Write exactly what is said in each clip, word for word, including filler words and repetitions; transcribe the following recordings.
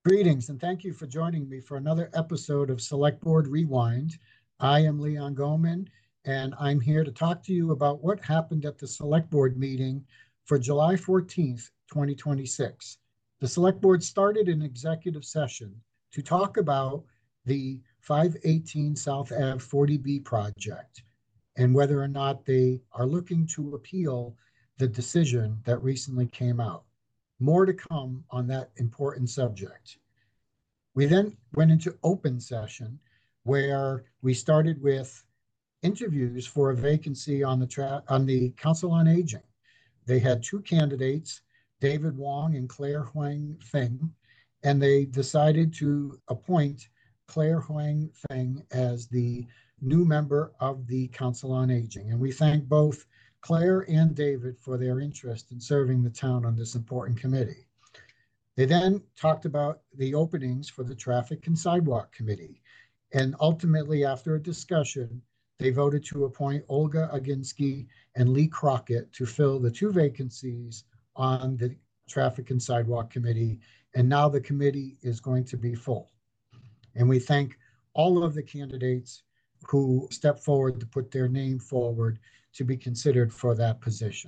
Greetings, and thank you for joining me for another episode of Select Board Rewind. I am Leon Goman, and I'm here to talk to you about what happened at the Select Board meeting for July fourteenth, twenty twenty-six. The Select Board started an executive session to talk about the five eighteen South Ave forty B project and whether or not they are looking to appeal the decision that recently came out. More to come on that important subject. We then went into open session where we started with interviews for a vacancy on the tra- on the Council on Aging. They had two candidates, David Wong and Claire Huang Feng, and they decided to appoint Claire Huang Feng as the new member of the Council on Aging. And we thank both Claire and David for their interest in serving the town on this important committee. They then talked about the openings for the Traffic and Sidewalk Committee. And ultimately, after a discussion, they voted to appoint Olga Aginsky and Lee Crockett to fill the two vacancies on the Traffic and Sidewalk Committee. And now the committee is going to be full. And we thank all of the candidates who stepped forward to put their name forward to be considered for that position.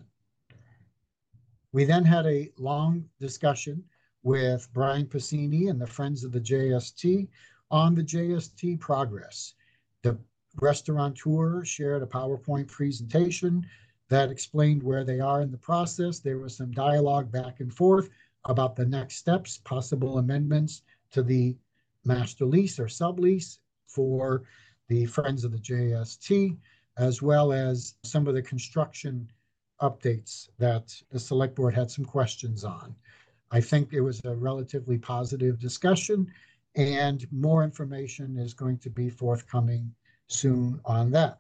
We then had a long discussion with Brian Passini and the Friends of the J S T on the J S T progress. The restaurateur shared a PowerPoint presentation that explained where they are in the process. There was some dialogue back and forth about the next steps, possible amendments to the master lease or sublease for the Friends of the J S T, as well as some of the construction updates that the Select Board had some questions on. I think it was a relatively positive discussion, and more information is going to be forthcoming soon on that.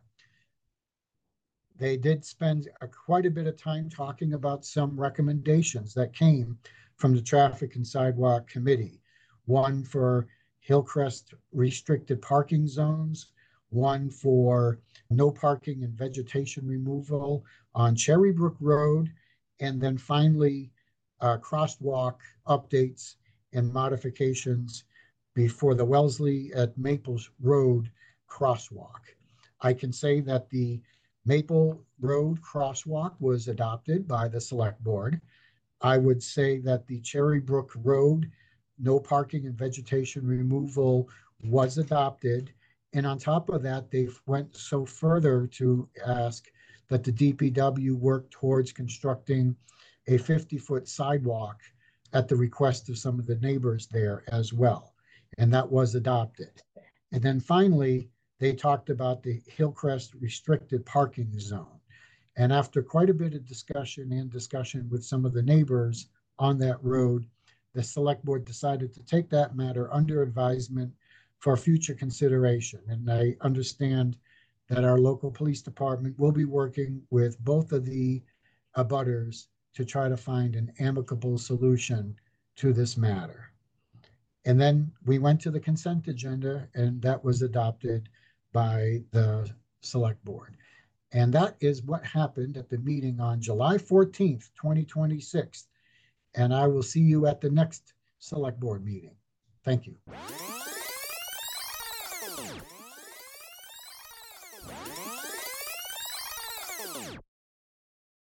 They did spend a, quite a bit of time talking about some recommendations that came from the Traffic and Sidewalk Committee. One for Hillcrest restricted parking zones, one for no parking and vegetation removal on Cherrybrook Road, and then finally uh, crosswalk updates and modifications before the Wellesley at Maples Road crosswalk. I can say that the Maple Road crosswalk was adopted by the Select Board. I would say that the Cherrybrook Road no parking and vegetation removal was adopted. And on top of that, they went so further to ask that the D P W work towards constructing a fifty-foot sidewalk at the request of some of the neighbors there as well. And that was adopted. And then finally, they talked about the Hillcrest restricted parking zone. And after quite a bit of discussion and discussion with some of the neighbors on that road, the Select Board decided to take that matter under advisement for future consideration. And I understand that our local police department will be working with both of the abutters to try to find an amicable solution to this matter. And then we went to the consent agenda, and that was adopted by the Select Board. And that is what happened at the meeting on July fourteenth, twenty twenty-six. And I will see you at the next Select Board meeting. Thank you.